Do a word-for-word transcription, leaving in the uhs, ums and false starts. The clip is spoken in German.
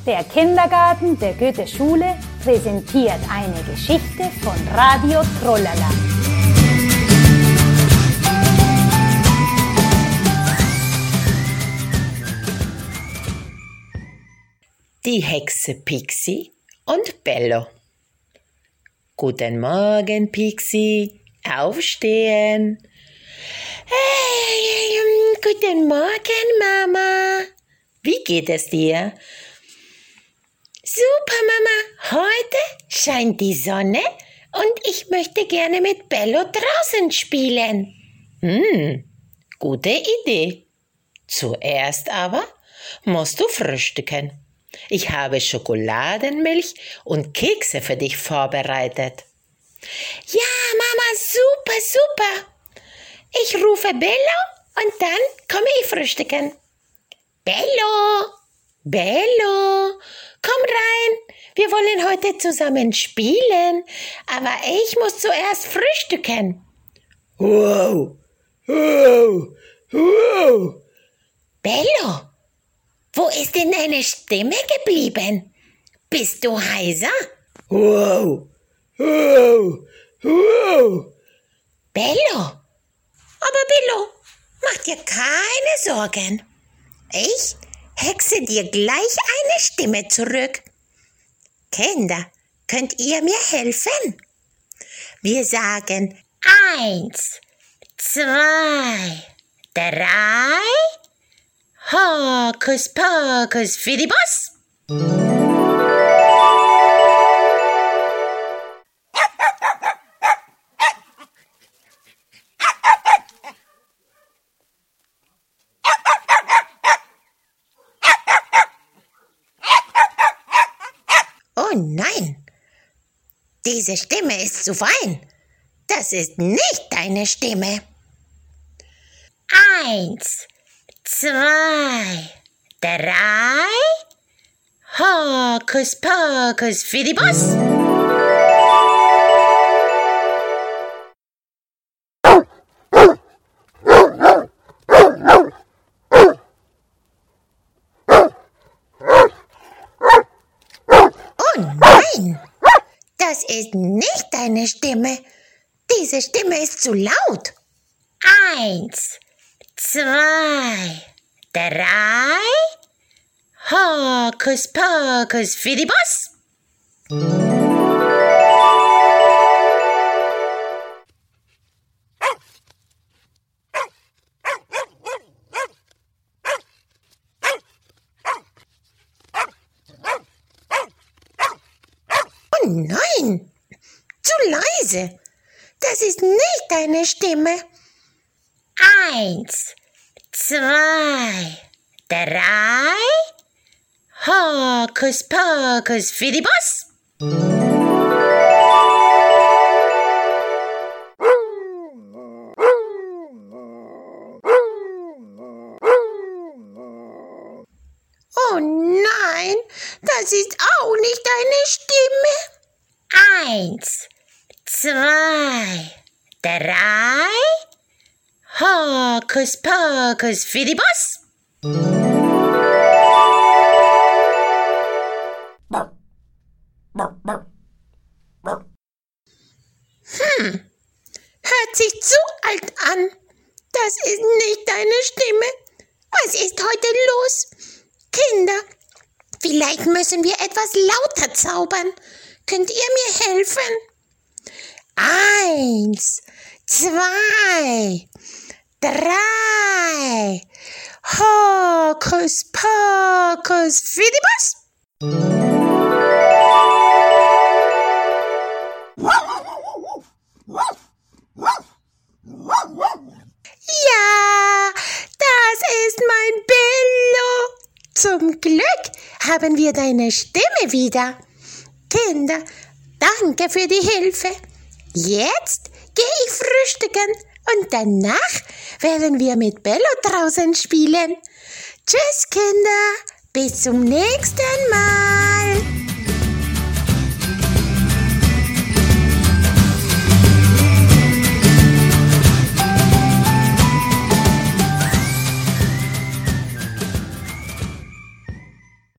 Der Kindergarten der Goethe-Schule präsentiert eine Geschichte von Radio Trollala. Die Hexe Pixie und Bello. Guten Morgen, Pixie. Aufstehen. Hey, guten Morgen, Mama. Wie geht es dir? Super, Mama. Heute scheint die Sonne und ich möchte gerne mit Bello draußen spielen. Hm, gute Idee. Zuerst aber musst du frühstücken. Ich habe Schokoladenmilch und Kekse für dich vorbereitet. Ja, Mama, super, super. Ich rufe Bello und dann komme ich frühstücken. Bello, Bello, komm rein. Wir wollen heute zusammen spielen, aber ich muss zuerst frühstücken. Wow, wow, wow. Bello, wo ist denn deine Stimme geblieben? Bist du heiser? Wow, wow, wow. Bello, aber Bello, mach dir keine Sorgen. Ich hexe dir gleich eine Stimme zurück. Kinder, könnt ihr mir helfen? Wir sagen eins, zwei, drei. Hokus Pokus Fidibus. Oh nein, diese Stimme ist zu fein. Das ist nicht deine Stimme. Eins, zwei, drei. Hokus Pokus Fidibus. Oh nein, das ist nicht deine Stimme. Diese Stimme ist zu laut. Eins, zwei, drei. Hokus Pokus Fidibus. Oh nein, zu leise. Das ist nicht deine Stimme. Eins, zwei, drei. Hokus Pokus Fidibus. Oh nein, das ist auch nicht deine Stimme. Eins, zwei, drei. Hokus Pokus Fidibus. Hm, hört sich zu alt an. Das ist nicht deine Stimme. Was ist heute los? Kinder, vielleicht müssen wir etwas lauter zaubern. Könnt ihr mir helfen? Eins, zwei, drei. Hokus Pokus Fidibus. Ja, das ist mein Bello. Zum Glück haben wir deine Stimme wieder. Kinder, danke für die Hilfe. Jetzt gehe ich frühstücken und danach werden wir mit Bello draußen spielen. Tschüss, Kinder. Bis zum nächsten Mal.